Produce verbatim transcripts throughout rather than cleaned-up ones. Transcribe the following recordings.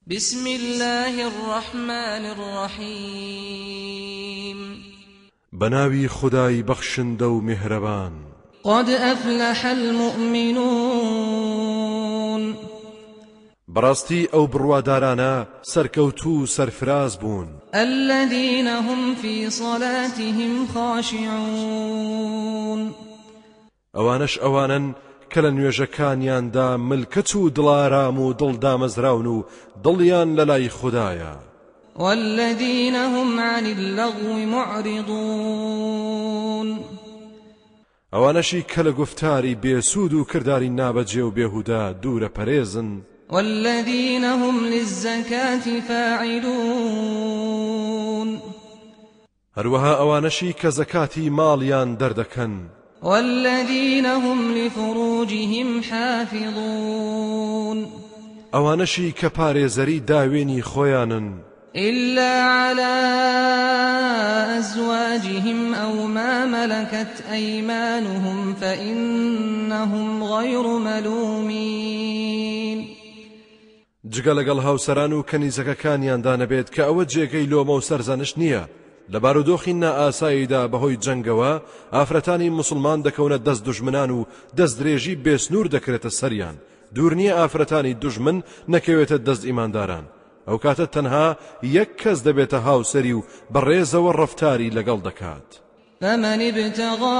بسم الله الرحمن الرحيم بناوي خداي بخشندو مهربان قد أفلح المؤمنون براستي أو بروادارانا سركوتو سرفراز بون الذين هم في صلاتهم خاشعون أوانش أوانا کە لە نوێژەکانیاندا ملکەت و دڵارام و دڵدامەزراون و دڵیان لەلای خوددایە والذين هم عن اللغو معرضون ئەوانەشی کە لە گفتاری بێسوود و کرداری نابەجێ و بێهودا دوورە پەرێزن والذين هم للزكاة فاعلون هەروەها ئەوانەشی کە زەکاتی ماڵیان دەردەکەن والذين هم لفروجهم حافظون ئەوانەشی کە پارێزەری داوێنی خۆیانن إلا على أزواجهم أو ما ملكت أيمانهم فإنهم غير ملومين جگە لەگەڵ هاوسەران و کەنیزەکەکانیاندا نەبێت کە ئەوە جێگەی لۆمە و سەرزانش نییە لە بارودۆخی نائاساییدا بەهۆی جەنگەوە ئافرەتانی موسڵمان دەکەونە دەست دوژمنان و دەست درێژی بێسنوور دەکرێتە سەریان دوور نییە ئافرەتانی دوژمن نەکەوێتە دەست ئیمانداران ئەو کاتە تەنها یەک کەس دەبێتە هاوسەری و بەڕێزەوە ڕەفتاری لەگەڵ دەکات فمن ابتغى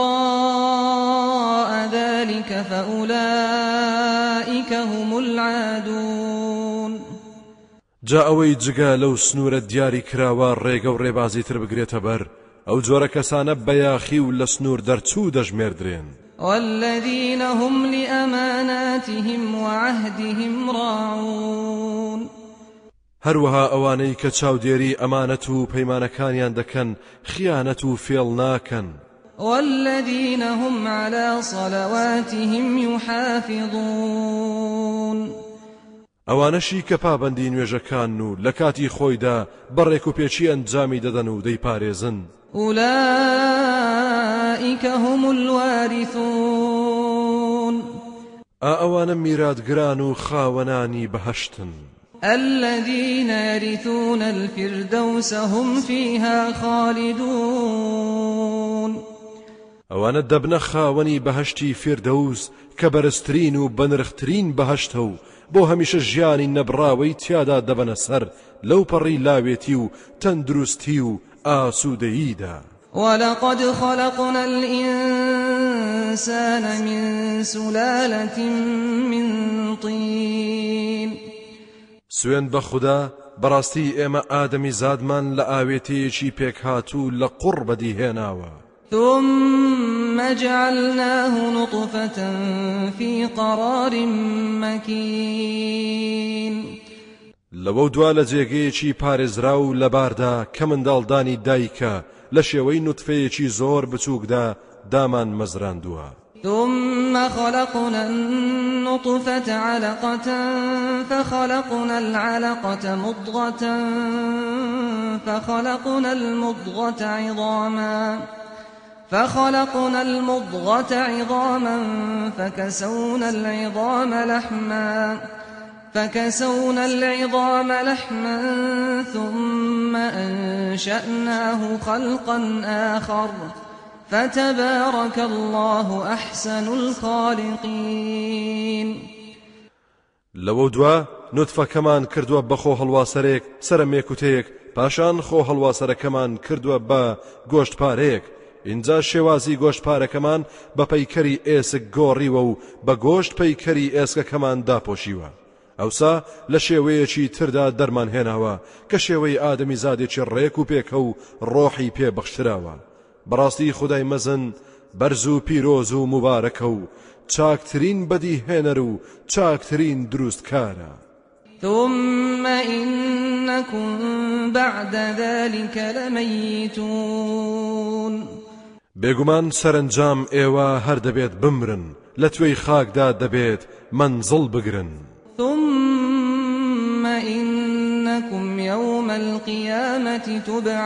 وراء ذلك فأولئك هم العادون جا ئەوەی جگە لەو سنوورە دیاری کراوە ڕێگە و ڕێبازی تر بگرێتە بەر ئەو جۆرە کەسانە بەیاخی و لە سنوور دەرچوو دەژمێردرێن والذين هم لأماناتهم وعهدهم راعون هەروەها ئەوانەی کە چاودێری ئەمانەت و پەیمانەکانیان دەکەن خیانەت و فێڵ ناکەن والذين هم على صلواتهم يحافظون ئەوانەشی کە پابەندی نوێژەکان و لە کاتی خۆیدا بەڕێک و پێچی ئەنجامی دەدەن و دەیپارێزن أولئك هم الوارثون ئا ئەوانە میراتگران و خاوەنانی بەهەشتن الذين يرثون الفردوس هم فيها خالدون ئەوانە دەبنە خاوەنی بەهەشتی فردەوس کە بەرزترین و بەنرخترین بەهەشتە و بۆ هەمیشە ژیانی نەبراوەی تیادا دەبەنە سەر لەو پەڕی لاوێتی و تەندروستی و ئاسوودەییدا ولقد خلقنا الإنسان من سلالة من طين سوێن بە خوددا بەڕاستی ئێمە ئادەمی زادمان لە ئاوێتەیەکی پێک هاتوو لە قوڕ بەدیهێناوە ثم جعلناه نطفة في قرار مكين لەوە دوا لە جێگەیەکی پارێزرا و لەباردا کە منداڵدانی دایکە لە شێوەی نوتفەیەکی زۆر بچووکدا دامان مەزراندووە ثم خلقنا النطفة علقة فخلقنا العلقة مضغة فخلقنا المضغة عظاما فخلقنا المضغة عظاما فكسونا العظام لحما فكسونا العظام لحما ثم أنشأناه خلقا آخر فتبارك الله أحسن الخالقين لەوە دوا نوتفە کەمان کردووە بە خۆ هەڵواسەرێک سەرمێکوتەیەک پاشان خۆ هەڵواسەرەکەمان کردووە بە گۆشتپارەیەک اینجا شێوازی گۆشتپارەکەمان بە پەیکەری ئێسک گۆڕیوە و بە گۆشت پەیکەری ئێسکەکەمان داپۆشیوە ئەوسا لە شێوەیەکی تردا دەرمان هێناوە کە شێوەی ئادەمی زادێکی ڕێک و پێکە و ڕۆحی پێبەخشراوە بەڕاستی خودای مەزن بەرز و پیرۆز و مبارەکە و چاکترین بەدیهێنەر و چاکترین دروستکارە ثم إنكم بعد ذلك لميتون بێگومان سەرنجام ئێوە هەر دەبێت بمرن لە توێی خاکدا دەبێت منزڵ بگرن ثم إنكم يوم القيامة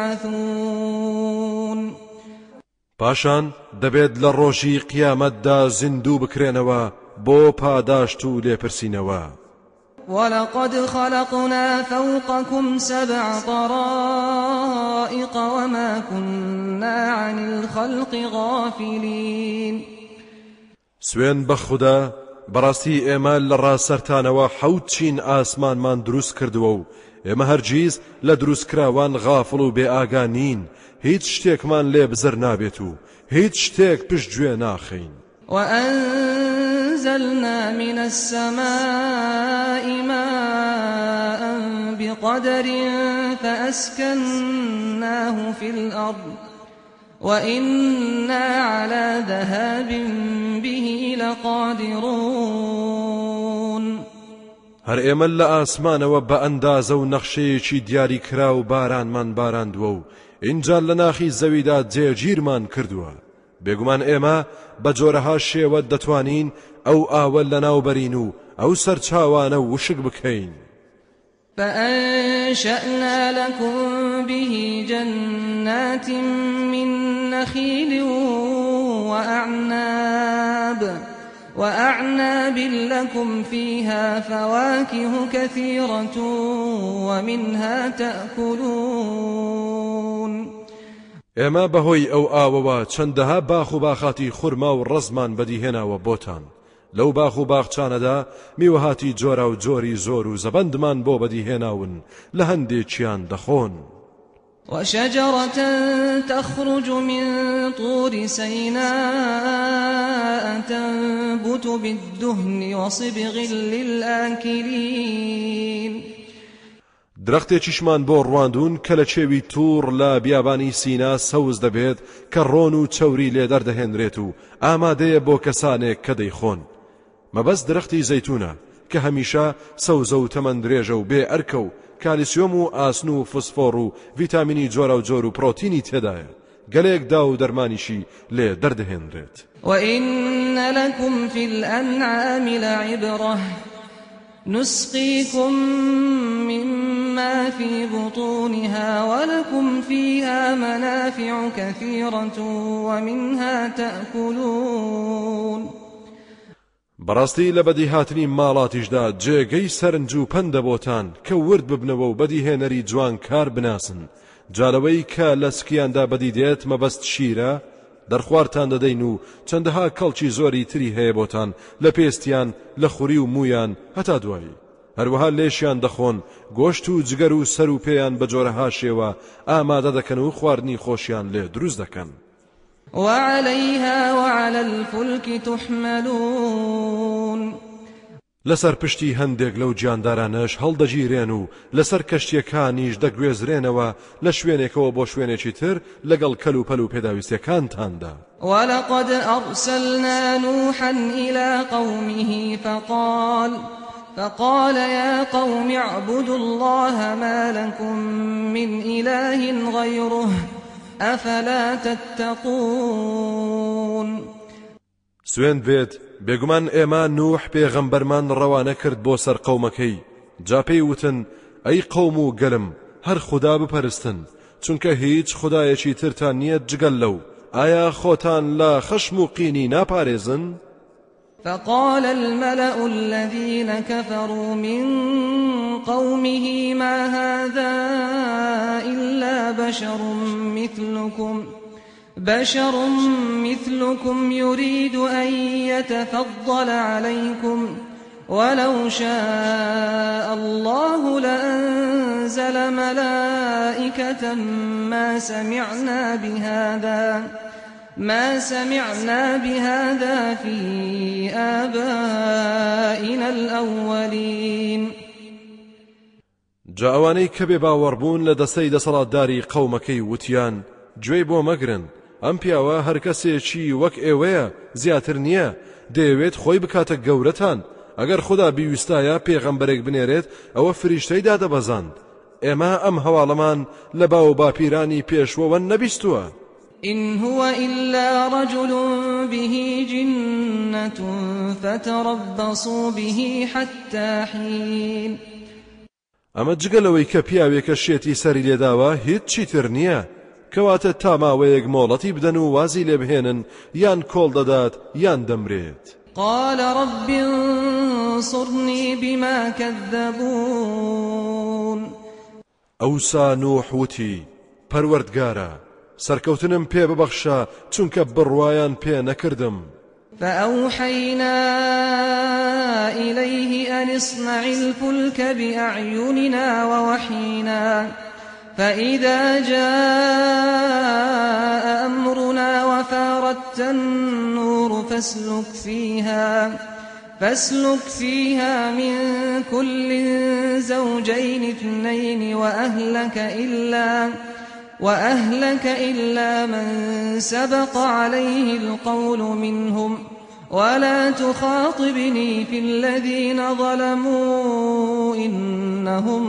تبعثون پاشان دەبێت لە ڕۆژی قیامەتدا زیندوو بکرێنەوە بۆ پاداشت و لێپرسینەوە ولقد خلقنا فوقكم سبع طرائق وما كنا عن الخلق غافلين. سوێن بە خوددا بەڕاستی ئێمە لە ڕاستەرتانەوە حەوت چین ئاسمانمان دروست کردووە و ئێمە هەرگیز لە دروستکراوان غافڵ و بێ ئاگا نین، هیچ شتێکمان لێ بزر نابێت و هیچ شتێک پشت گوێ ناخەین. وأنزلنا من السماء ماء بقدر فأسكناه في الأرض وإنا على ذهاب به لقادرون. هەر ئێمە لە ئاسمانەوە بە ئەندازە و نەخشەیەکی دیاری کرا و بارانمان باراندووە و ئینجا لە ناخی زەویدا جێگیرمان کردووە. بێگومان ئێمە بە جۆرەها شێوە دەتوانین ئەو ئاوە لە ناوبەرین و ئەو سەرچاوانە وشک بکەین. فأنشأنا لكم به جنات من نخيل وأعناب وأعناب لكم فيها فواكه كثيرة ومنها تأكلون. ئێمە بەهۆی ئەو ئاوەوە چەندەها باخ و باخاتی خورما و ڕەزمان بەدیهێناوە بۆتان. لەو باخ و باخچانەدا میوەهاتی جۆرا و جۆری زۆر و زەبەندمان بۆ بەدیهێناون لە هەندێکیان دەخۆن. وشجرة تخرج من طور سيناء تنبت بالدهن وصبغ للآكلين. درەختێکیشمان بۆ ڕواندون کە لە چێوی توور لە بیابانی سینا سەوز دەبێت کە ڕۆن و چەوری لێ دەردەهێنرێت و ئامادەیە بۆ کەسانێک کە دەیخۆن. مەبەست درەختی زەیتونە کە هەمیشە سەوزە و تەمەند درێژە و بێ ئەرکە و کالیسیۆم و ئاسن و فسفۆڕ و ڤیتامینی جۆرە و جۆر و پرۆتینی تێدایە. گەلێک دا و دەرمانیشی لێ دەردەهێنرێت. وإن لكم في الأنعام لعبرة نسقيكم مما في بطونها ولكم فيها منافع كثيرة ومنها تأكلون. بەڕاستی لە بەدیهاتنی ماڵاتیشدا جێگەی سەرنج و پەندە بۆتان کە ورد ببنەوە و بەدیهێنەری جوان کار بناسن. جالەوەی کە لە سکیاندا بەدی دێت مەبەست شیرە دەرخواردتان دەدەین و چەندەها کەڵکی زۆری تری هەیە بۆتان لە پێستیان لە خوری و مویان هەتا دوایی. هەروەها لێشیان دەخۆن، گۆشت و جگەر و سەر و پێیان بە جۆرەها شێوە ئامادە دەکەن و خواردنی خۆشیان لێ دروست دەکەن. وعليها وعلى الفلك تحملون. لەسەر پشتی هەندێک لەو گیاندارانەش هەڵدەگیرێن و لەسەر کەشتیەکانیش دەگوێزرێنەوە لە شوێنێکەوە بۆ شوێنێکی تر لەگەڵ کەل و پەل و پێداویستەکانتاندا. ولقد أرسلنا نوحا إلى قومه فقال فقال يا قوم اعبدوا الله ما لكم من إله غيره أفلا تتقون. سوێن بێت بێگومان ئێمە نوح پێغەمبەرمان ڕەوانە کرد بۆ سەر قەومەکەی. جا پێی وتن ئەی قەوم و گەلم هەر خوددا بپەرستن چونکە هیچ خودایەکی ترتان نییە جگەل لەو. ئایا خۆتان لە خەشم و قینی ناپارێزن؟ فقال الملأ الذين كفروا من قومه ما هذا إلا بشر مثلكم بشر مثلكم يريد أن يتفضل عليكم ولو شاء الله لأنزل ملائكة ما سمعنا بهذا ما سمعنا بهذا في آبائنا الأولين. جاوانەی کە بێ باوەڕبوون لە دەستەی دەسەڵاتداری قەومەکەی وتیان گوێی بۆ مەگرن، ئەم پیاوە هەر کەسێکی وەک ئێوەیە زیاتر نییە، دەیەوێت خۆی بکاتە گەورەتان. ئەگەر خوددا بیویستایە پێغەمبەرێک بنێرێت ئەوە فریشتەی دادەبەزاند. ئێمە ئەم هەواڵەمان لە باو باپیرانی پێشوەوە نەبیستووە. إن هو إلا رجل به جنة فتربصوا به حتى حين. ئەمە جگەلەوەی کە پیاوێکە شێتی سەری لێداوە هیچ چیتر نییە، کەواتە تا ماوەیەک مۆڵەتی بدەن و وازی لێ بهێنن یان کۆڵ دەدات یان دەمرێت. قال رب انصرني بما كذبون ئەوسا نوح وتی پەروەردگارە سەرکەوتنم پێ ببەخشە چونکە بڕوایان پێ نەکردم. فأوحينا إليه أن اصنع الفلك بأعيننا ووحينا فإذا جاء أمرنا وفاردت النور فاسلك فيها فاسلك فيها من كل زوجين اثنين وأهلك إلا وأهلك إلا من سبق عليه القول منهم ولا تخاطبني في الذين ظلموا إنهم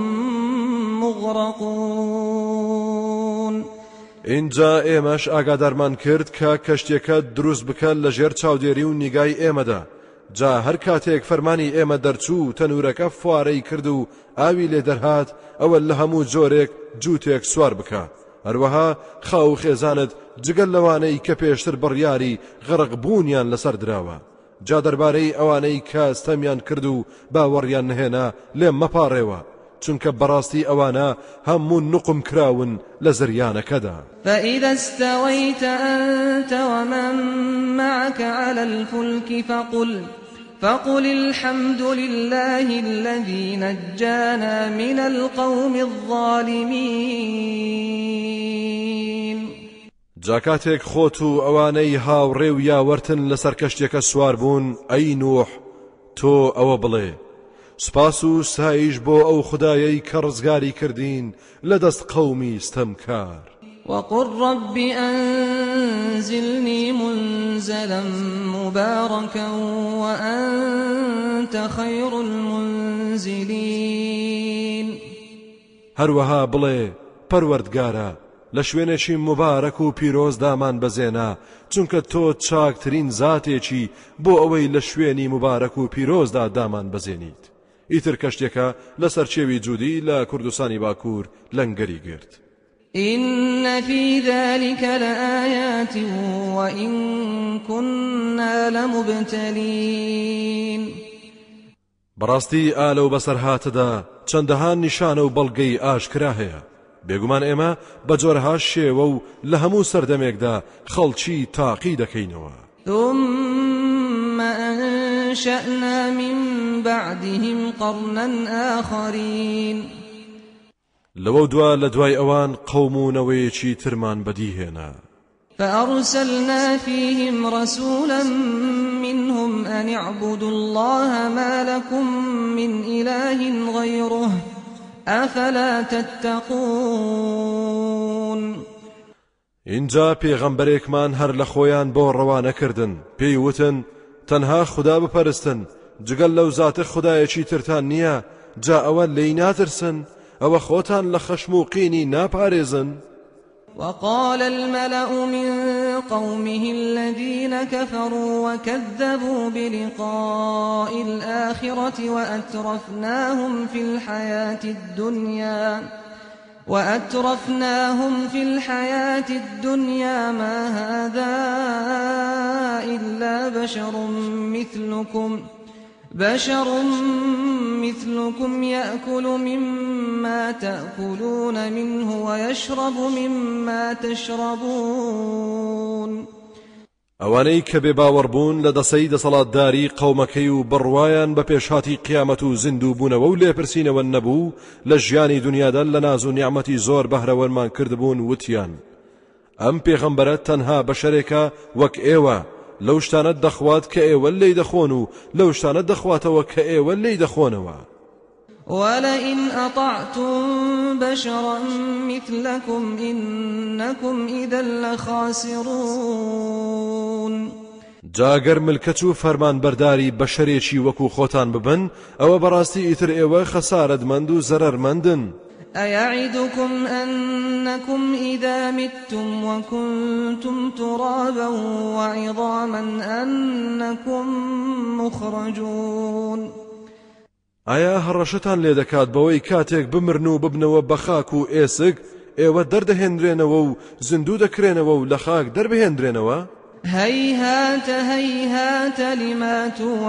مغرقون. اینجا ئێمەش ئاگادارمان کرد کە کەشتێکە دروست بکە لە ژێر چاودێری و نیگای ئێمەدا. جا هەر کاتێک فەرمانی ئێمە دەرچوو تەنورەکە فوارەی کرد و ئاوی لێ دەرهات ئەوە لە هەموو جۆرێک جووتێک سوار بکە. هەروەها خاو خێزانت جگەل لەوانەی کە پێشتر بڕیاری غەرق بوونیان لەسەر دراوە. جا دەربارەی ئەوانەی کە ستەمیان کرد و باوەڕیان نهێنا لێم مەپاڕێوە چونکە بەڕاستی ئەوانە هەموو نوقم کراون لە زریانەکەدا. فإذا استويت أنت ومن معك على الفلك فقل فقل الحمد لله الذي نجانا من القوم الظالمين. جاکاتێک خۆت و ئەوانەی هاوڕێ و یاوەرتن لەسەر کەشتێکە سوار بوون ئەی نوح تۆ ئەوە بڵێ سپاس و سایش بۆ ئەو خودایەی کە ڕزگاری کردین لە دەست قەومی ستەمکار. وقل رب أنزلني منزلا مباركا وأنت خير المنزلين. هەروەها بڵێ پەروەردگارە لە شوێنێکی مبارەک و پیرۆز دامان بەزێنە چونکە تۆ چاکترین زاتێکی بۆ ئەوەی لە شوێنی مبارەک و پیرۆزدا دامان بەزێنیت. ئیتر کەشتێکە لەسەر چێوی جوودی لە کوردستانی باکوور لەنگەری گرت. إن في ذلك لآيات وإن كنا لمبتلين. بەڕاستی ئالە و بەسەرهاتەدا چەندەها نیشانە و بەڵگەی ئاشکرا هەیە. بێگومان ئێمە بە جۆرەها شێوە و لە هەموو سەردەمێکدا خەڵکی تاقی دەکەینەوە. ثم أنشأنا من بعدهم قرنا آخرين. لەوە دوا لە دوای ئەوان قەومونەوەیەکی ترمان بەدیهێنا. فأرسلنا فيهم رسولا منهم أن اعبدوا الله ما لكم من إله غيره أفلا تتقون. اینجا پێغەمبەرێکمان هەر لە خۆیان بۆ ڕەوانەکردن پێی وتن تەنها خوددا بپەرستن جگەل لەو زاتە خودایەکی ترتان نییە جا ئەوە لێی ناترسن ئەوە خۆتان لە خەشم و قینی ناپارێزن. وقال الملأ من قومه الذين كفروا وكذبوا بلقاء الآخرة وأترفناهم في الحياة الدنيا وأترفناهم في الحياة الدنيا ما هذا إلا بشر مثلكم بشر مثلكم يأكل مما تأكلون منه ويشرب مما تشربون. ئەوانەی کە بێباوەڕبوون لە دەسەی دەسەڵاتداری قەومەکەی و بڕوایان بە پێشهاتی قیامەت و زیندوو بوونەوە و لێپرسینەوە نەبوو لە ژیانی دنیادا لە ناز و نیعمەتی زۆر بەهرەوەرمان کردبوون وتیان ئەم پێغەمبەرە تەنها بەشەرێکە وەک ئێوە لەو شتانە دەخوات کە ئێوە لێی دەخۆن و لەو شتانە دەخواتەوە کە ئێوە لێی دەخۆنەوە. ولئن أطعتم بشرا مثلكم إنكم إذا لخاسرون. جاگەر ملکەت و فەرمان بەرداری بەشەرێکی وەکو خۆتان ببن ئەوە بەڕاستی ئیتر ئێوە خەسارەتمەند و زەرەرمەندن. أيعدكم أنكم إذا متم وكنتم ترابا وعظاما أنكم مخرجون. ئایا هەڕەشتان لێ دەکات بەوەی کاتێک بمرن و ببنەوە بە خاک و ئێسک ئێوە دەردەهێنرێنەوە و زیندوو دەکرێنەوە و لە خاک دەربهێنرێنەوە؟ هيهات هيهات لما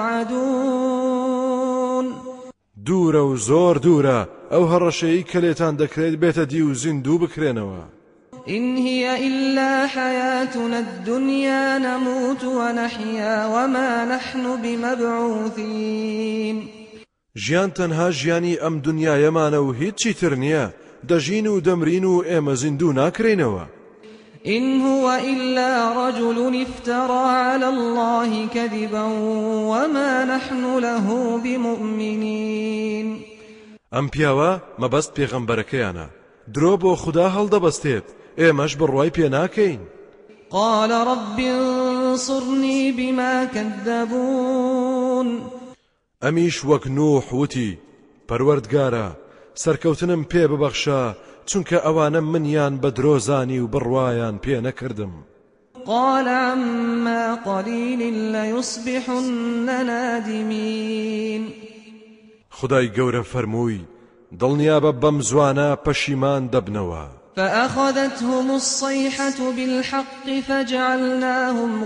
توعدون دوورە و زۆر دوورە ئەو هەڕەشەی کە لێتان دەکرێت بێتە دی و زیندوو بکرێنەوە. إن هي إلا حياتنا الدنيا نموت ونحيا وما نحن بمبعوثين. ژیان تەنها ژیانی ئەم دنیایەمانە و هیچی تر نییە، دەژین و دەمرین و ئێمە زیندوو ناکرێنەوە. إن هو إلا رجل افترى على الله كذبا وما نحن له بمؤمنين. ئەم پیاوە مەبەست پێغەمبەرەکەیانە، درۆ بۆ خوددا هەڵدەبەستێت، ئێمەش بڕوای پێ ناکەین. قال رب انصرني بما كذبون. ئەمیش وەک نوح وتی پەروەردگارە سەرکەوتنم پێ ببەخشە چونکە ئەوانە منیان بە درۆزانی و بڕوایان پێ نەکردم. قال عما قليل ليصبحن نادمين. خدای گەورە فەرمووی دڵنیابە بەم زوانە پەشیمان دەبنەوە. فأخذتهم الصيحة بالحق فجعلناهم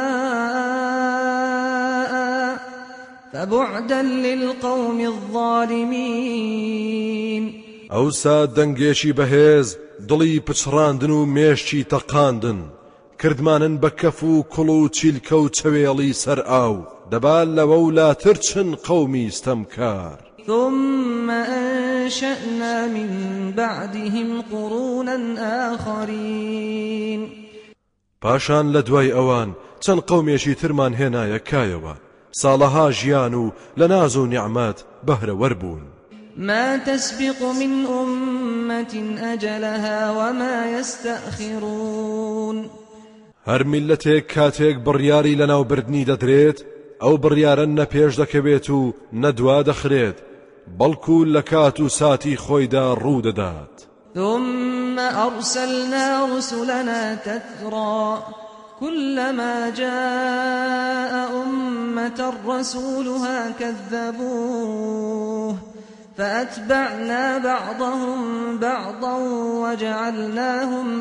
غثاء فبعدا للقوم الظالمين. ئەوسا دەنگێکی بەهێز دڵی پچڕاندن و مێشتی تەقاندن، کردمانن بە کەف و کوڵ و چیلکە و چەوێڵی سەر ئاو، دەبال لەوە و لاتر چن قەومی ستەمکار. ثم أنشأنا من بعدهم قرونا آخرين. پاشان لە دوای ئەوان چەند قەومێکی ترمان هێنایە کایەوە، ساڵەها ژیان و لە ناز و نیعمەت بەهرەوەر بوون. ما تسبق من أمة أجلها وما يستأخرون. هەر میلەتێک کاتێک بڕیاری لەناو بردنی دەدرێت، ئەو بڕیارە نەپێش دەکەوێت و نەدوا دەخرێت، بەڵکو لە کات و ساتی خۆیدا ڕوو دەدات. ثم أرسلنا رسلنا تترى كلما جاء أمة رسولها كذبوه فأتبعنا بعضهم بعضا وجعلناهم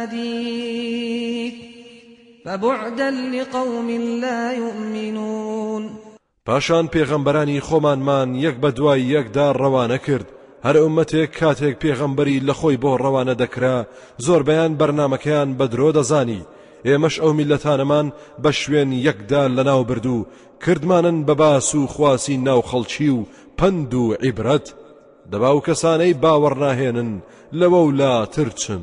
أحاديث فبعدا لقوم لا يؤمنون. پاشان پێغەمبەرانی خۆمانمان یەک بە دوای یەکدا ڕەوانە کرد، هەر ئومەتێک کاتێک پێغەمبەری لە خۆی بۆ ڕەوانە دەکرا زۆربەیان بەرنامەکەیان بە درۆ دەزانی، ئێمەش ئەو میلەتانەمان بە شوێن یەکدا لەناو بردو کردمانن بە باس و خواسی ناو خەڵکی و پند و عیبرەت، دەبا و کەسانەی باوەڕ ناهێنن لەوە و لاتر چن.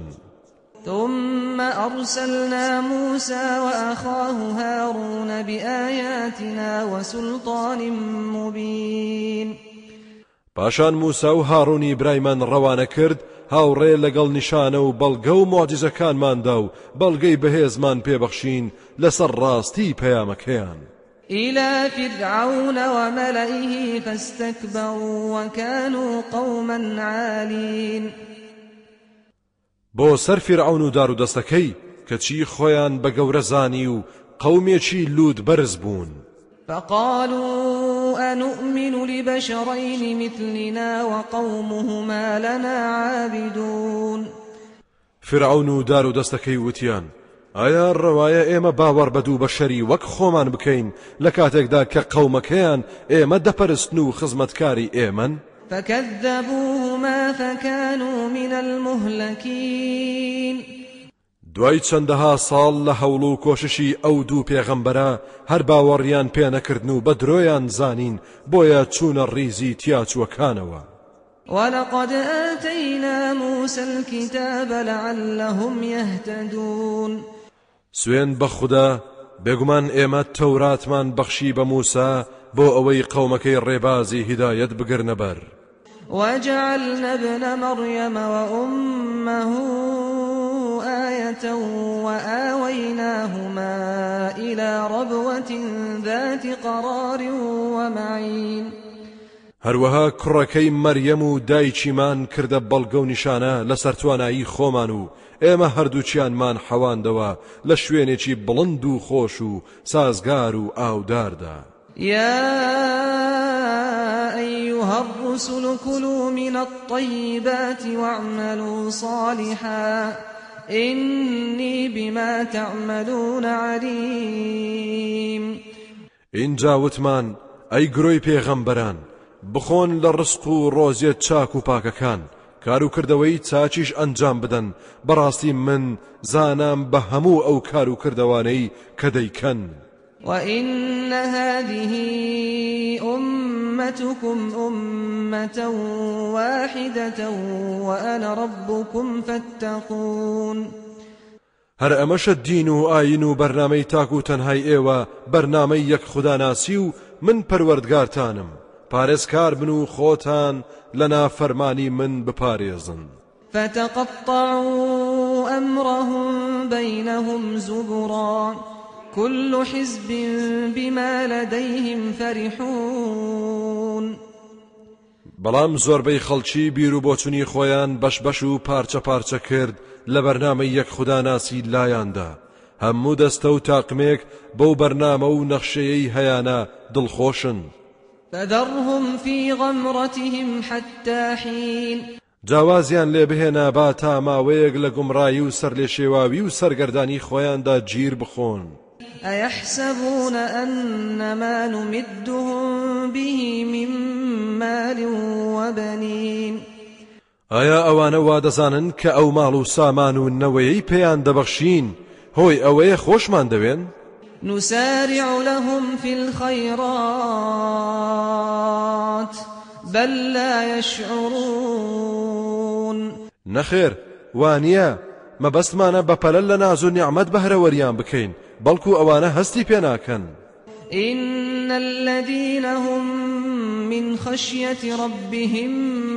ثم أرسلنا موسى وأخاه هارون بآياتنا وسلطان مبين. پاشان موسا و هارونی برایمان ڕەوانە کرد، هاوڕێ لەگەڵ نیشانە و بەڵگە و مۆجزەکانماندا و بەڵگەی بەهێزمان پێبەخشین لەسەر ڕاستی پەیامەکەیان. إلى فرعون وملئه فاستكبروا وكانوا قوما عالين. بۆ سەر فیرعون و دار و دەستەکەی کەچی خۆیان بە گەورەزانی و قەومێکی لود بەرز بوون. فقالوا أنؤمن لبشرين مثلنا وقومهما لنا عابدون. فرعون و دار و دەستەکەی وتیان ئایا ڕەوایە ئێمە باوەڕ بە دوو بەشەری وەک خۆمان بکەین لە کاتێکدا کە قەومەکەیان ئێمە دەپەرستن و خزمەتکاری ئێمەن؟ فكذبوهما فكانوا من المهلكين. دوای چەندەها ساڵ لە هەوڵ و کۆششی ئەو دوو پێغەمبەرە هەر باوەڕیان پێ نەکردن و بە درۆیان زانین، بۆیە چوونە ڕیزی تیاچوەکانەوە. ولقد آتينا موسى الكتاب لعلهم يهتدون. سوێن بە خودا بێگومان ئێمە تەوراتمان بەخشی بە موسا بۆ ئەوەی قەومەکەی ڕێبازی هیدایەت بگرنە بەر. وجعلنا ابن مريم وأمه آية وآويناهما إلى ربوة ذات قرار ومعين. هەروەها کوڕەکەی مەریەم و دایکیمان کردە بەڵگە و نیشانە لەسەر توانایی خۆمان و ئێمە هەردووچیانمان حەواندەوە لە شوێنێکی بڵند و خۆش و سازگار و ئاوداردا. يا أيها الرسل كلوا من الطيبات واعملوا صالحا إني بما تعملون عليم. اینجا وتمان ئەی گرۆی پێغەمبەران بخۆن لە ڕزق و ڕۆزیێت چاک و پاکەکان کار و کردەوەی چاچیش ئەنجام بدەن بەڕاستی من زانام بە هەموو ئەو کار و کردەوانەی کە دەیکەن. وإن هذه أمتكم أمة واحدة وأنا ربكم فاتقون. هەر ئەمەشە دین و ئاین و بەرنامەی تاک و تەنهای ئێوە بەرنامەی یەک خوداناسی و من پەروەردگارتانم پارێزکار بن و خۆتان لە نافەرمانی من بپارێزن. فتقطعوا أمرهم بينهم زبرا كل حزب بما لديهم فرحون. بەڵام زۆربەی خەڵکی بیر و بۆچوونی خۆیان بەش بەش و پارچە پارچە کرد لە بەرنامەی یەک خوداناسی لایاندا هەموو دەستە و تاقمێک بەو بەرنامە و نەخشەیەی هەیانە دڵخۆشن. فذرهم في غمرتهم حتى حين. جاوازیان لێ بهێنا با تا ماوەیەک لە گومڕایی و سەر لێ شێواوی و سەرگەردانی خۆیاندا گیر بخۆن. أيحسبون أنما نمدهم به من مال وبنين. ئایا ئەوانە وا دەزانن کە ئەو ماڵ و سامان و نەوەیەی پێیان دەبەخشین هۆی ئەوەیە خۆشمان دەوێن؟ نسارع لهم في الخيرات بل لا يشعرون. نەخێر وانییە مەبەستمانە بەپەلە لە ناز و نیعمەت بەهرەوەریان بکەین بەڵکو ئەوانە هەستی پێ ناکەن. إن الذين هم من خشية ربهم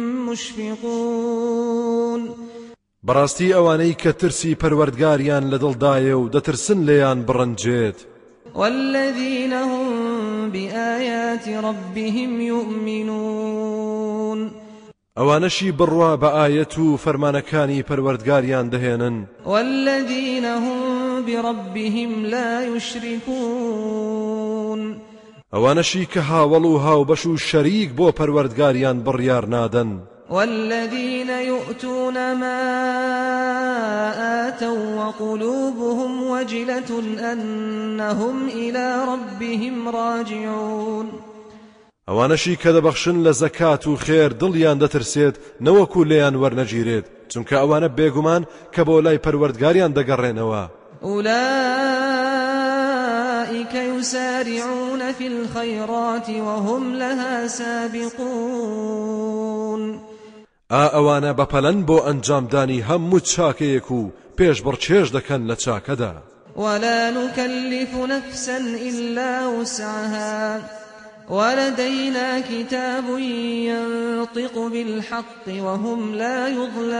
مشفقون. بەڕاستی ئەوانەی کە ترسی پەروەردگاریان لە دڵدایە و دەترسن لێیان بڕەنجێت. والذين هم بآيات ربهم يؤمنون. ئەوانەشی بڕوا بە ئایەت و فەرمانەکانی پەروەردگاریان دەهێنن. والذين هم بربهم لا يشركون. ئەوانەشی کە هاوڵ و هاوبەش و شەریک بۆ پەروەردگاریان بڕیار نادەن. والذين يؤتون ما آتوا وقلوبهم وجلة أنهم إلى ربهم راجعون. ئەوانەشی کە دەبەخشن لە زەکات و خێر دڵیان دەترسێت نەوەکو لێیان وەرنەگیرێت چونکە ئەوانە بێگومان کە بۆ لای پەروەردگاریان دەگەڕێنەوە. أولئك يسارعون في الخيرات وهم لها سابقون. ئا ئەوانە بەپەلەن بۆ ئەنجامدانی هەموو چاکەیەک و پێش بڕچێژ دەکەن لە چاکەدا. ولا نكلف نفسا إلا وسعها ولدينا كتاب ينطق بالحق وهم لا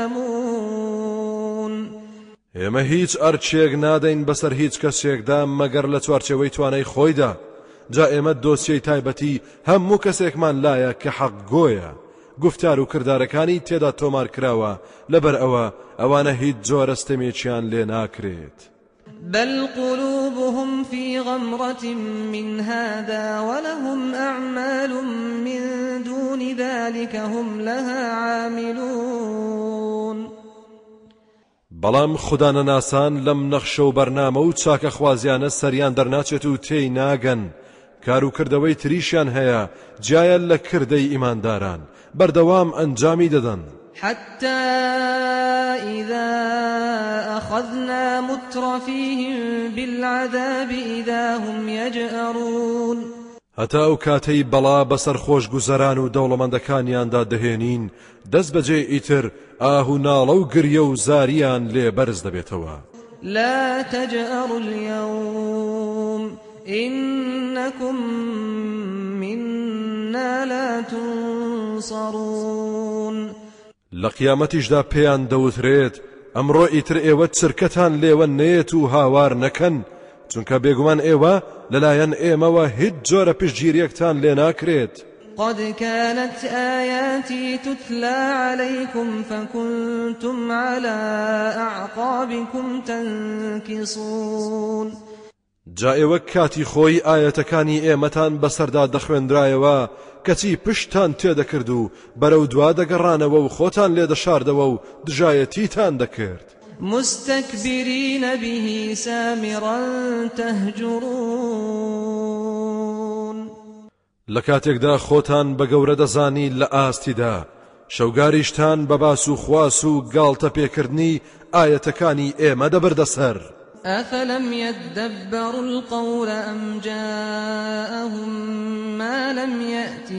يظلمون. ئێمە هیچ ئەرچێک نادەین بەسەر هیچ کەسێکدا مەگەر لە چوارچێوەی توانای خۆیدا. جا ئێمە دۆسیەی تایبەتی هەموو کەسێکمان لایە کە حەق گۆیە گفتار و کردارەکانی تێدا تۆمار کراوە لەبەر ئەوە ئەوانە هیچ جۆرەستەمێکیان لێ ناکرێت. بل قلوبهم في غمرة من هذا ولهم أعمال من دون ذلك هم لها عاملون. بەڵام خوددانە ناسان لەم نەخشە و بەرنامە و چاکە خوازیانە سەریان دەرناچێت و تێی ناگەن کار و کردەوەی تریشیان هەیە جایە لە کردەی ئیمانداران بەردەوام ئەنجامی دەدەن. حتى إذا أخذنا مترفيهم بالعذاب إذا هم يجأرون. هەتا ئەو کاتەی بەڵا بەسەر خۆش گوزەران و دەوڵەمەندەکانیاندا دەهێنین دەست بەجێ ئیتر ئاه و ناڵە و گریە و زاریان لێ بەرز دەبێتەوە. لا تجأروا اليوم إنكم منا لا تنصرون. لە قیامەتیشدا پێیان دەوترێت ئەمڕۆ ئیتر ئێوە چرکەتان لێوە نێت و هاوار نەکەن چونکە بێگومان ئێوە لەلایەن ئێمەوە هیچ جۆرە پشتگیریەکتان لێ ناکرێت. قد كانت آياتي تتلى عليكم فكنتم على أعقابكم تنكصون. جا ئێوە کاتی خۆی ئاەتەکانی ئێمەتان بەسەردا دەخوێنرایەوە کەچی پشتان تێدەکرد و بەرەو دوا دەگەڕانەوە و خۆتان لێ دەشاردەوە و دژایەتیتان دەکرد. مستكبرين به سامرا تهجرون لكاتێکدا خۆتان بە گەورە دەزانی لە ئاستیدا شەوگاریشتان بە باس و خواس و گاڵتە پێکردنی ئاەتەکانی ئێمە دەبردەسەر. أفلم يدبروا القول أم جاءهم ما لم يأت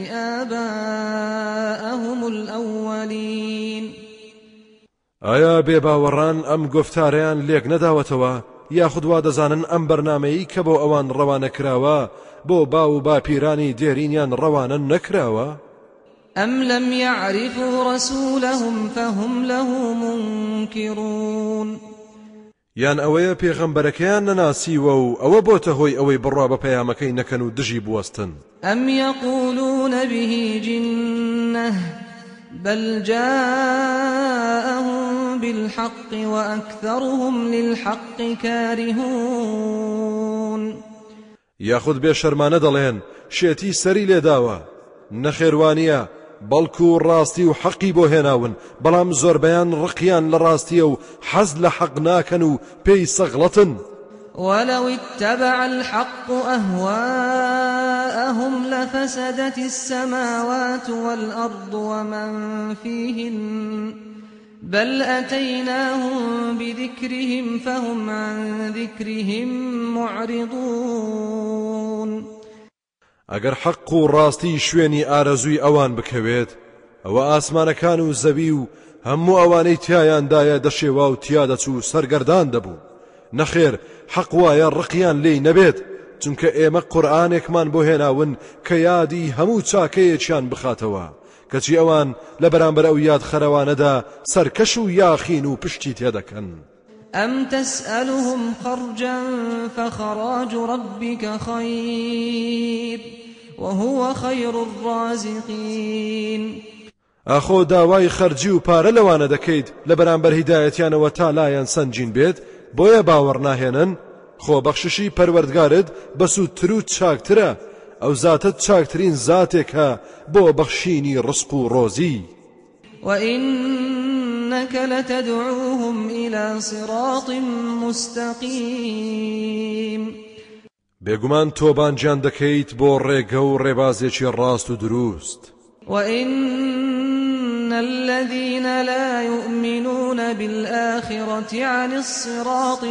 آباءهم الأولين ئایا بێباوەڕان ئەم گفتاریان لێک نەداوەتەوە یاخود وا دەزانن ئەم بەرنامەیە کە بۆ ئەوان ڕەوانە کراوە بۆ باو و باپیرانی دێرینیان ڕەوانە نەکراوە؟ أم لم يعرفوا رسولهم فهم له منكرون یان ئەوەیە پێغەمبەرەکەیان نەناسیوە و ئەوە بۆتە هۆی ئەوەی بڕوا بە پەیامەکەی نەکەن و دژی بوەستن. ئەم یەقولون به جنة بل جاءهم بالحق وأكثرهم للحق كارهون یاخود بێشەرمانە دەڵێن شێتی سەری لێداوە نەخێوانیە بەڵکو ڕاستی و حەقی بۆ هێناون بەڵام زۆربەیان ڕقیان لە ڕاستیە و حەز لە حەق ناکەن و پێی سەغڵەتن. ولو اتبع الحق أهواءهم لفسدت السماوات والأرض ومن فيهن بل أتيناهم بذكرهم فهم عن ذكرهم معرضون ئەگەر حەق و ڕاستی شوێنی ئارەزووی ئەوان بکەوێت ئەوە ئاسمانەکان و زەوی و هەموو ئەوانەی تیایاندایە دەشێوا و تیا دەچوو سەرگەردان دەبوو. نەخێر حەق وایە ڕقیان لێی نەبێت چونکە ئێمە قورئانێکمان بۆ هێناون کە یادی هەموو چاکەیەکیان بخاتەوە کەچی ئەوان لە بەرامبەر ئەو یاد خەرەوانەدا سەرکەش و یاخین و پشتی تێدەکەن. أم تسألهم خرجا فخراج ربك خير وهو خير الرازقين ئاخۆ داوای خەرجی و پارە لەوانە دەکەیت لە بەرامبەر هیدایەتیانەوە تا لایەن سەنجین بێت بۆیە باوەڕ ناهێنن؟ خۆ بەخششی پەروەردگارت بەسوودتر و چاکترە ئەو زاتت چاکترین زاتێکە بۆ بەخشینی ڕزق و ڕۆزی. وإنك لتدعوهم إلى صراط مستقيم بێگومان تۆ بانجیان دەکەیت بۆ ڕێگە و ڕێبازێکی ڕاست و دروست. وإن الذين لا يؤمنون بالآخرة عن الصراط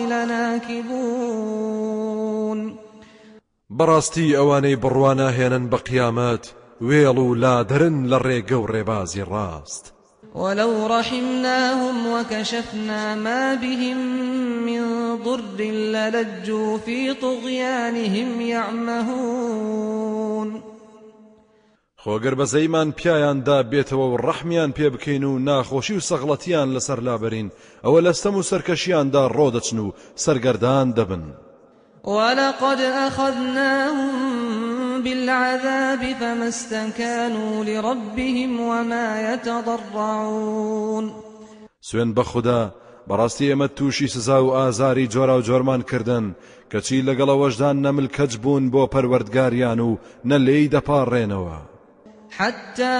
لناكبون بەڕاستی ئەوانەی بڕوانە هێنن بە قیامەت وێڵ و لادرن لە ڕێگە و ڕێبازی ڕاست. ولو رحمناهم وكشفنا ما بهم من ضر للجوا في طغيانهم يعمهون خۆگەر بەزەیمان پیایاندا بێتەوە و ڕەحمیان پێ بکەین و ناخۆشی و سەغڵەتیان لەسەر لابەرین ئەوە لەستەم و سەرکەشیاندا ڕۆدەچن و سەرگەردان دەبن. ولقد أخذناهم بالعذاب فما استكانوا لربهم وما يتضرعون سوێن بە خوددا بەڕاستی ئێمە تووشی سزا و ئازاری جۆرا و جۆرمان کردن کەچی لەگەڵەوەشدان نەملکەج بوون بۆ پەروەردگاریان و نە لێی دەپاڕێنەوە. حتى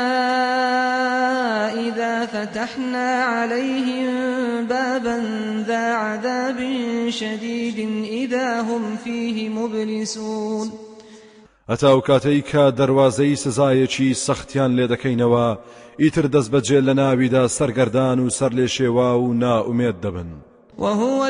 إذا فتحنا عليهم بابا ذا عذاب شديد إذا هم فيه مبلسون هەتا ئەو کاتەی کە دەواازەی سزایەکی سەختیان لێ دەکەینەوە ئیتر دەست بەجێ لە ناویدا سەرگەردان و سەر لێ شێوا و نائومێد دەبن. وهو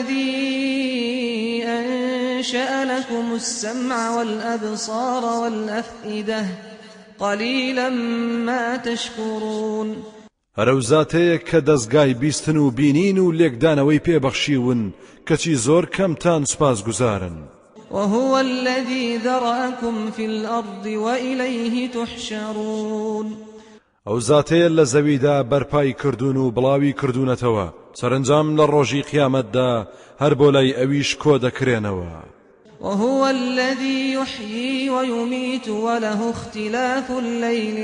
الذي أنشأ لكم السمع والأبصار والأفئدة قليلا ما تشكرون هەرەو زاتەیە کە دەستگای بیستن و بینین و لێکدانەوەی پێبەخشیون کەچی زۆر کەمتان سوپاس گوزارن. وهو الذي ذرأكم في الأرض وإليه تحشرون ئەو زاتەیە لە زەویدا بەرپای کردوون و بڵاوی کردوونەتەوە سەرنجام لە ڕۆژی قیامەتدا هەر بۆ لای ئەویش کۆ دەکرێنەوە. وهو الذي يحيي ويميت وله اختلاف الليل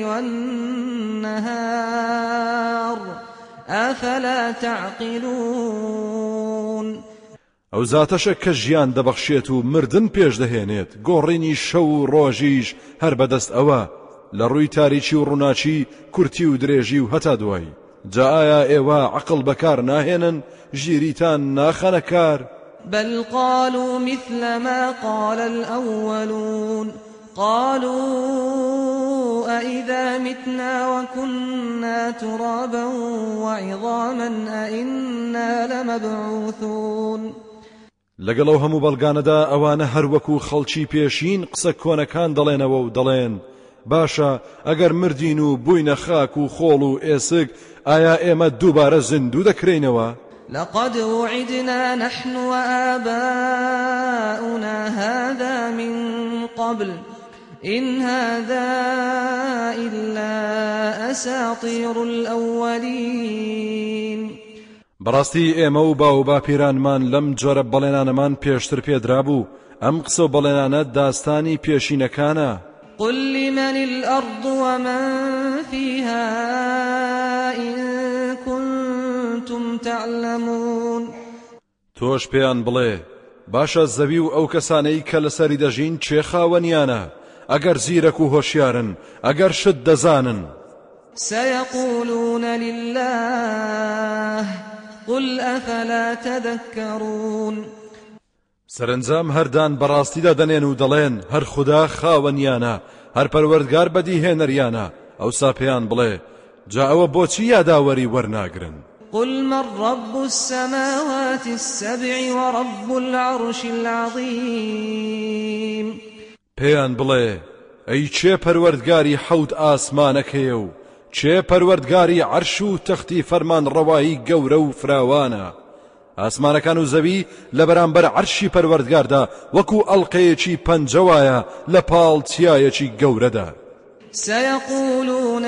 والنهار أفلا تعقلون ئەو زاتەشە کە ژیان دەبەخشێت و مردن پێش دەهێنێت گۆڕینی شەو و ڕۆژیش هەر بەدەست ئەوە لە ڕووی تاریکی و ڕووناچی کورتی و درێژی و هەتا دوای جا ئایا ئێوە عەقڵ بەکار ناهێنن ژیریتان ناخەنە کار بل قالوا مثل ما قال الأولون قالوا أئذا متنا وكنا ترابا وعظاما أئنا لمبعوثون لەگەڵەو هەموو بەڵگانەدا ئەوانە هەروەکو خەڵکی پێشین قسە کۆنەکان دەڵێنەوە و دەڵێن باشە ئەگەر مردین و بووینە خاک و خۆڵ و ئێسک ئایا ئێمە دووبارە زیندوو دەکرێنەوە لقد وعدنا نحن وآباؤنا هذا من قبل إن هذا إلا أساطير الأولين بەڕاستی ئێمە و باو باپیرانمان لەم جۆرە بەڵێنانەمان پێشتر پێدرا بوو ئەم قسە و بەڵێنانە داستانی پێشینەکانە قل لمن الأرض ومن فيها إن كنتم تعلمون تۆش پێیان بڵێ باشە زەوی و ئەو کەسانەی کە لەسەری دەژین چێ خاوەنیانە ئەگەر زیرەک و هۆشیارن ئەگەر شت دەزانن سيقولون لله قل أفلا تذكرون سەرنجام هەردان بەڕاستیدا دەنێن و دەڵێن هەر خوددا خاوەنیانە هەر پەروەردگار بەدیهێنەریانە ئەوسا پێیان بڵێ جا ئەوە بۆچی یاداوەری وەرناگرن قل من رب السماوات السبع ورب العرش العظيم پێیان بڵێ ئەی چێ پەروەردگاری حەوت ئاسمانەکەیە و چێ پەروەردگاری عەرش و تەختی فەرمان ڕەوایی گەورە و فراوانە ئاسمانەکان و زەوی لە بەرامبەر عەرشی پەروەردگاردا وەکو ئەڵقەیەکی پەنجەوایە لە پاڵ چیایەکی گەورەدا سيقولون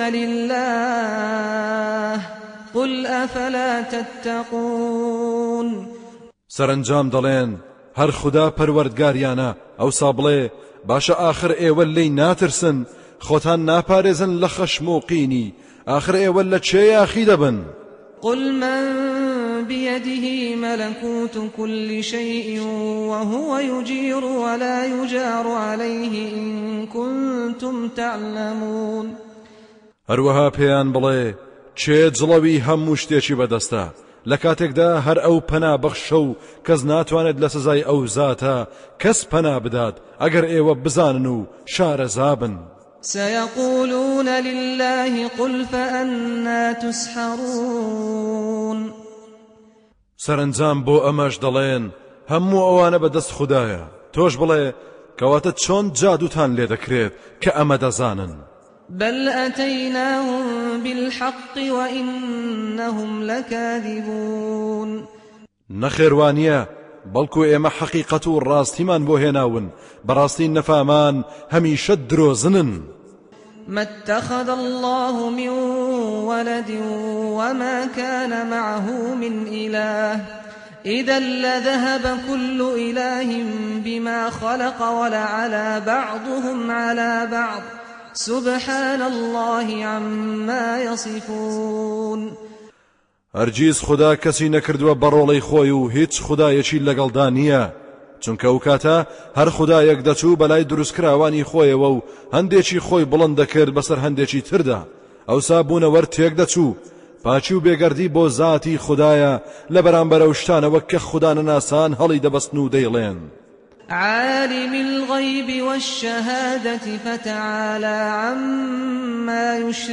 لله قل أفلا تتقون سەرنجام دەڵێن هەر خوددا پەروەردگاریانە ئەوسا بڵێ باشە ئاخر ئێوە لێی ناترسن خۆتان ناپارێزن لە خەشم و قینی ئاخر ئێوە لە چێ یاخی دەبن قل من بيده ملكوت كل شيء وهو يجير ولا يجار عليه إن كنتم تعلمون هەروەها پێیان بڵێ چێ جڵەوی هەموو شتێکی بەدەستە لە کاتێکدا هەر ئەو پەنا بەخشە و کەس ناتوانێت لە سزای ئەو زاتە کەس پەنا بدات ئەگەر ئێوە بزانن و شارەزابن سيقولون لله قل فأنا تسحرون سەرنجام بۆ ئەمەش دەڵێن هەموو ئەوانە بەدەست خوددایە تۆش بڵێ کەواتە چۆن جادوتان لێ دەکرێت کە ئەمە دەزانن بل أتيناهم بالحق وإنهم لكاذبون نەخێوانیە بەڵکو ئێمە حەقیقەت و ڕاستیمان بۆ هێناون بەڕاستی نەفامان هەمیشە درۆزنن ما اتخذ الله من ولد وما كان معه من إله إذا لذهب كل إله بما خلق ولعلى بعضهم على بعض سبحان الله عما يصفون هەرگیز خوددا کەسی نەکردووە بەڕۆڵەی خۆی و هیچ خودایەکی لەگەڵدا نییە چونکە ئەو کاتە هەر خودایەک دەچوو بەلای دروستکراوانی خۆیەوە و هەندێکی خۆی بڵند دەکرد بەسەر هەندێکی تردا ئەوسا بوونەوەر تێک دەچوو پاچی و بێگەردی بۆ زاتی خودایە لە بەرامبەر ئەو شتانەوە کە خوددا نەناسان هەڵی دەبەستن و دەیڵێن عالم الغيب والشهادة فتعالى عما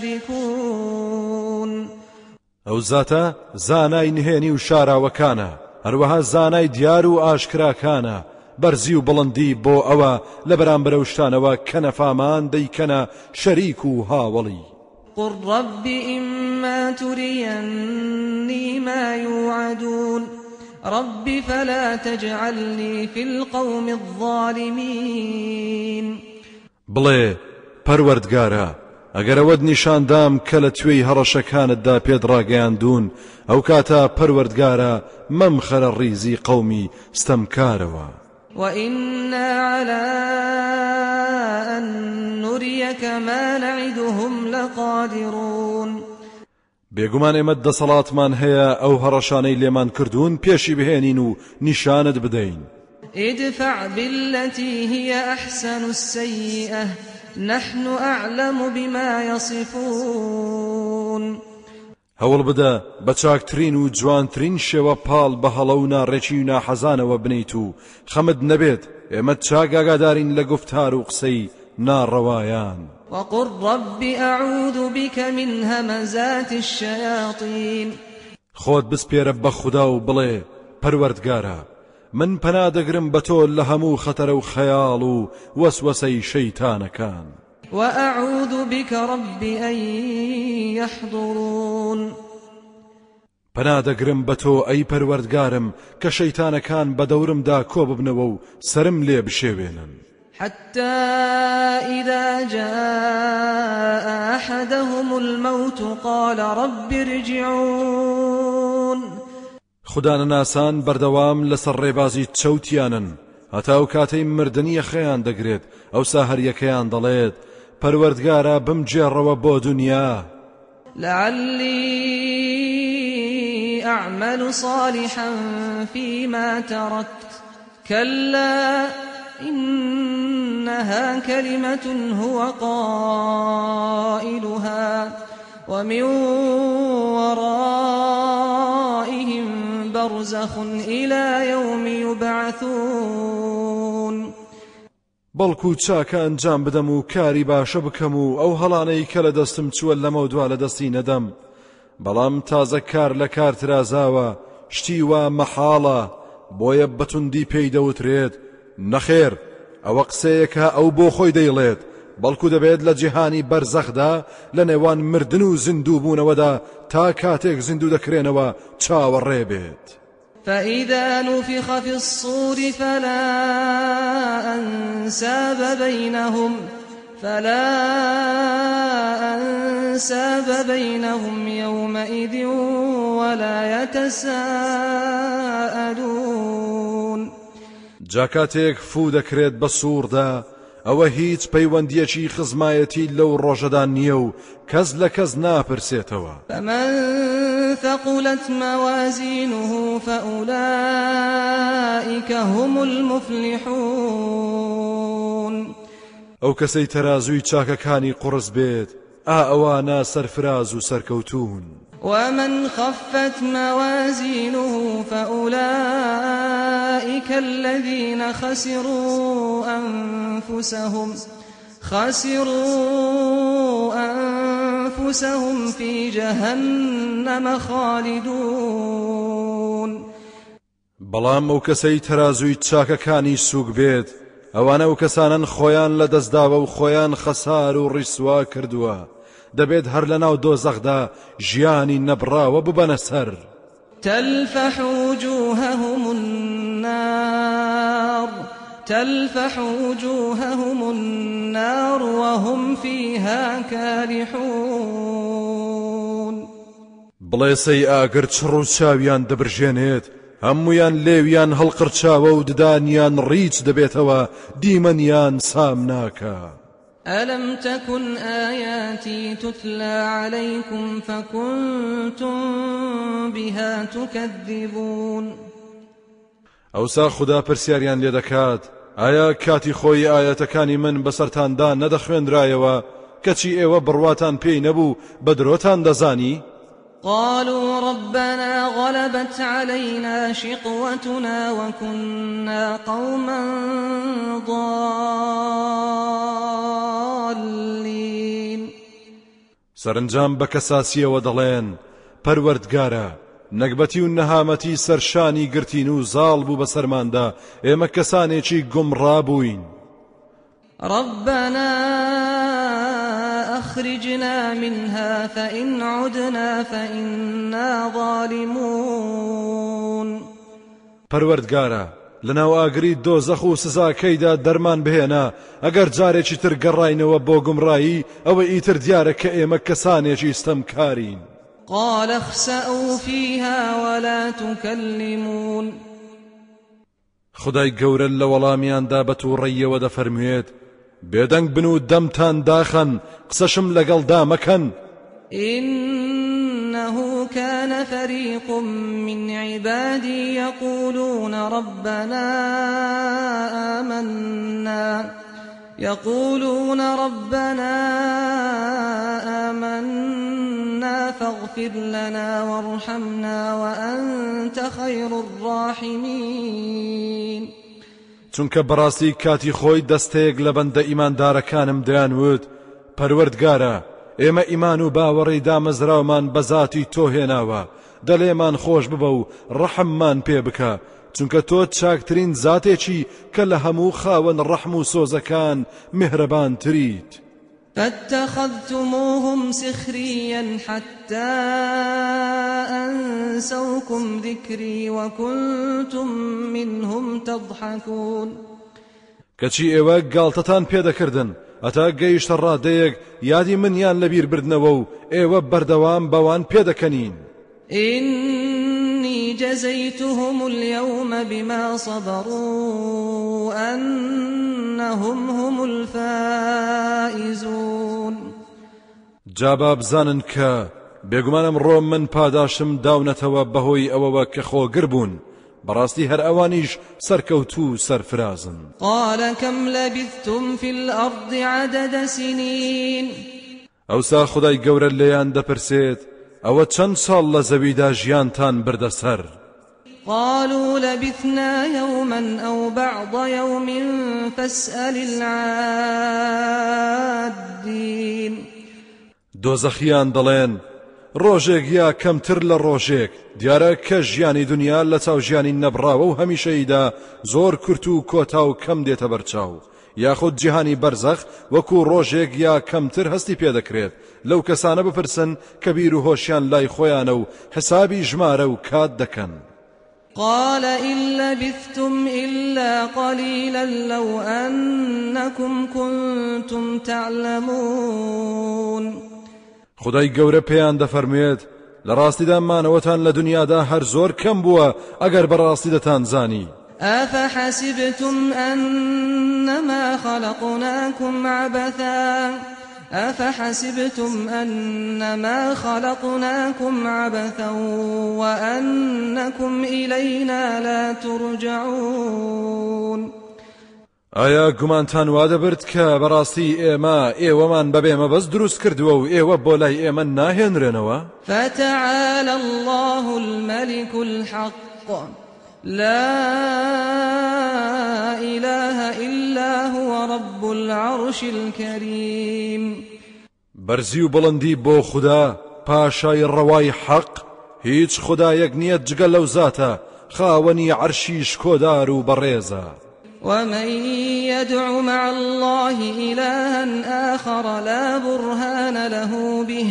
يشركون ئەو زاتە زانای نهێنی و شاراوەکانە هەروەها زانای دیار و ئاشکراکانە بەرزی و بڵندی بۆ ئەوە لە بەرامبەر ئەو شتانەوە کە نەفامان دەیکەنە شەریک و هاوڵی قل رب إما تريني ما يوعدون رب فلا تجعلني في القوم الظالمين بڵێ پەروەردگارە ئەگەر ئەوەت نیشاندام کە لە توێی هەڕەشەکانتدا پێت ڕاگەیاندون ئەو کاتە پەروەردگارە مەمخەرە ڕیزی قەومی ستەمکارەوە وإنا على أن نريك ما نعدهم لقادرون بێگومان ئێمە دەسەڵاتمان هەیە ئەو هەڕەشانەی لێمان کردوون پێشی بهێنین و نیشانت بدەین ادفع بالتي هي أحسن السيئة نحن أعلم بما يصفون هەوڵ بدە بە چاکترین و جوانترین شێوە پاڵ بە هەڵە و ناڕێکی و ناحەزانەوە بنیت و خەمت نەبێت ئێمە چاک ئاگادارین لە گفتار و قسەی ناڕەوایان. وقل رب أعوذ بك من همزات الشياطين. خۆت بسپێرە بە خودا و بڵێ پەروەردگارە من پەنا دەگرم بە تۆ لە هەموو خەتەرە و خەیاڵ و وەسوەسەی شەیتانەکان. وأعوذ بك رب أن يحضرون. پەنا دەگرم بە تۆ ئەی پەروەردگارم کە شەیتانەکان بە دەورمدا کۆ ببنەوە و سرم لێ بشێوێنن. حتى إذا جاء أحدهم الموت قال رب ارجعون. خدا ناسان بەردەوام لەسەر ڕێبازی چەوتیانن هەتاو کاتەی مردنیە خەیان دەگرێت ئەوسا هەریەکەیان دەڵێت پەروەردگارە بمجێڕەوە بۆ دنیا لعلي أعمل صالحا فيما تركت كلا إنها كلمة هو قائلها ومن ورائهم برزخ إلى يوم يبعثون. بەڵکو چاکە ئەنجام بدەم و کاری باشە بکەم و ئەو هەڵانەی کە لە دەستم چووە لەمە دوا لە دەستی نەدەم بەڵام تازە کار لە کار ترازاوە شتی وا مەحاڵە بۆیە بەتوندی پێی دەوترێت نەخێر ئەوە قسەیەکە ئەو بۆ خۆی دەیڵێت بەڵکو دەبێت لە جیهانی بەرزەخدا لە نێوان مردن و زیندوو بوونەوەدا تا کاتێک زیندوو دەکرێنەوە چاوەڕێ بێت. فإذا نفخ في الصور فلا أنساب بينهم فلا أنساب بينهم يومئذ ولا يتساءلون. جاکاتێک فو دەکرێت بە سووردا ئەوە هیچ پەیوەندیەکی خزمایەتی لەو ڕۆژەدا نییە و کەس لە کەس ناپرسێتەوە. فمن ثقلت موازينه فأولئك هم المفلحون. ئەو کەسەی تەرازووی چاکەکانی قڕس بێت ئا ئەوانە سەرفراز و سەرکەوتون. ومن خفت موازينه فأولئك الذين خسروا أنفسهم خسروا أنفسهم في جهنم خالدون. بەڵام ئەو کەسەی تەرازووی چاکەکانی سووک بێت ئەوانە ئەو کەسانن خۆیان لە دەستداوە و خۆیان خەسار و ڕیسوا کردووە دەبێت هەر لەناو دۆزەخدا ژیانی نەبراوە ببەنە سەر. تلفح وجوههم النار تلفح وجوههم النار وهم فيها كالحون. بڵێسەی ئاگر چڕ و چاویان دەبرژێنێت هەمویان لێویان هەڵقرچاوە و ددانیان ڕیچ دەبێتەوە دیمەنیان سام ناکە. ألم تكن آياتي تتلى عليكم فكنتم بها تكذبون. ئەوسا خدا پرسیاریان لێ دەکات ئایا کاتی خۆی ئاەتەکانی من بەسەرتاندا نەدەخوێنرایەوە کەچی ئێوە بڕواتان پێی نەبوو بە درۆتان دەزانی؟ قالوا ربنا غلبت علينا شقوتنا وكنا قوما ضالين. سەرنجام بە کەساسیەوە دەڵێن پەروەردگارە نەکبەتی و نەهامەتی سەرشانی گرتین و زاڵ بوو بە سەرماندا ئێمە کەسانێکی گومڕا بووین. ربنا أخرجنا منها فإن عدنا فإنا ظالمون. پەروەردگارە لەناو ئاگری دۆزەخ و سزاکەیدا دەرمان بهێنا ئەگەر جارێکی تر گەڕاینەوە بۆ گومڕایی ئەوە ئیتر دیارە کە ئێمە کەسانێکی ستەمکارین. قال اخسأوا فيها ولا تكلمون. خدای گەورە لە وەڵامیاندا بە تووڕەییەوە دەفەرموێت بێدەنگ بن و دەمتان داخەن قسەشم لەگەڵدا مەکەن. إنه كان فريق من عبادي يقولون ربنا آمنا يقولون ربنا آمنا عنا فاغفر لنا وارحمنا وأنت خير الراحمين. چونکە بەڕاستی کاتی خۆی دەستەیەک لە بەندە ئیماندارەکانم دەیانوت پەروەردگارە ئێمە ئیمان و باوەڕی دامەزراومان بە زاتی تۆ هێناوە دەڵێمان خۆش ببە و ڕەحممان پێ بکە چونکە تۆ چاکترین زاتێکی کە لە هەموو خاوەن ڕەحم و سۆزەکان میهرەبان تریت. فاتخذتموهم سخريا حتى أنسوكم ذكري وكنتم منهم تضحكون. کەچی ئێوە گاڵتەتان پێدەکردن ئەتا گەیشتە ڕادەیەک یادی منیان لەبیر بردنەوە و ئێوە بەردەوام بەوان پێدەکەنین. إني جزيتهم اليوم بما صبروا أنهم هم الفائزون. جابا بزانن کە بێگومانم ڕۆم من پاداشم داونەتەوە بەهۆی ئەوەوە کە خۆگر بوون بەڕاستی هەر ئەوانیش سەرکەوتوو سەرفرازن. قال كم لبثتم في الأرض عدد سنين. ئەوسا خدای گەورە لێیان دەپرسێت ئەوە چەند ساڵ لە زەویدا ژیانتان بردەسەر؟ قالوا لبثنا يوما أو بعض يوم فاسأل العادين. دۆزەخیان دەڵێن ڕۆژێک یا کەمتر لە ڕۆژێک دیارە کە ژیانی دنیا لە چاو ژیانی نەبراوە و هەمیشەیدا زۆر کورت و کۆتا و کەم دێتە بەرچاو یاخود جیهانی بەرزەخ وەکو ڕۆژێک یا کەمتر هەستی پێدەکرێت لەو کەسانە بپرسن کە بیر و هۆشیان لای خۆیانە و حسابی ژمارە و کات دەکەن. قال إن لبثتم إلا قليلا لو أنكم كنتم تعلمون. خدای گەورە پێیان دەفەرمێت لە ڕاستیدا مانەوەتان لە دنیادا هەر زۆر کەم بووە ئەگەر بەڕاستی دەتان زانی. أفحسبتم أنما خلقناكم عبثا أفحسبتم أنما خلقناكم عبثا وأنكم إلينا لا ترجعون. ئایا گومانتان وا دەبرد کە بەڕاستی ئێمە ئێوەمان بەبێ مەبەست دروست کردووە و ئێوە بۆ لای ئێمە ناهێنرێنەوە؟ فتعالى الله الملك الحق لا إله إلا هو رب العرش الكريم. بەرزی و بڵندی بۆ خوددا پاشای ڕەوای حەق هیچ خودایەک نییە جگە لەو زاتە خاوەنی عەرشیش کۆدار و بەڕێزە. ومن يدع مع الله إلها آخر لا برهان له به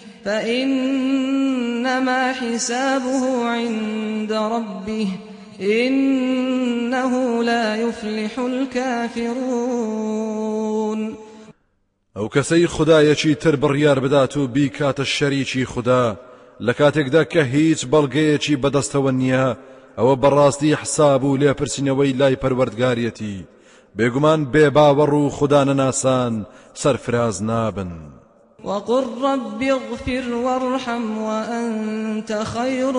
فإنما حسابه عند ربه إنه لا يفلح الكافرون. ئەو کەسەی خودایەکی تر بڕیار بدات و بیکاتە شەریکی خوددا لە کاتێکدا کە هیچ بەڵگەیەکی بەدەستەوە نییە ئەوە بەڕاستی حساب و لێپرسینەوەی لای پەروەردگاریەتی بێگومان بێباوەڕ و خوددا نەناسان سەرفراز نابن. وقل رب اغفر وارحم وأنت خير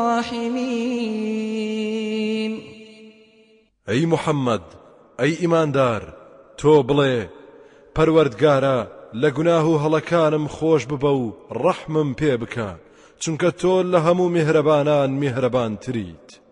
الراحمين. ئەی محەممەد ئەی ئیماندار تۆ بڵێ پەروەردگارە لە گوناه و هەڵەکانم خۆش ببە و ڕەحمم پێ بکە چونکە تۆ لە هەموو میهرەبانان میهرەبان تریت.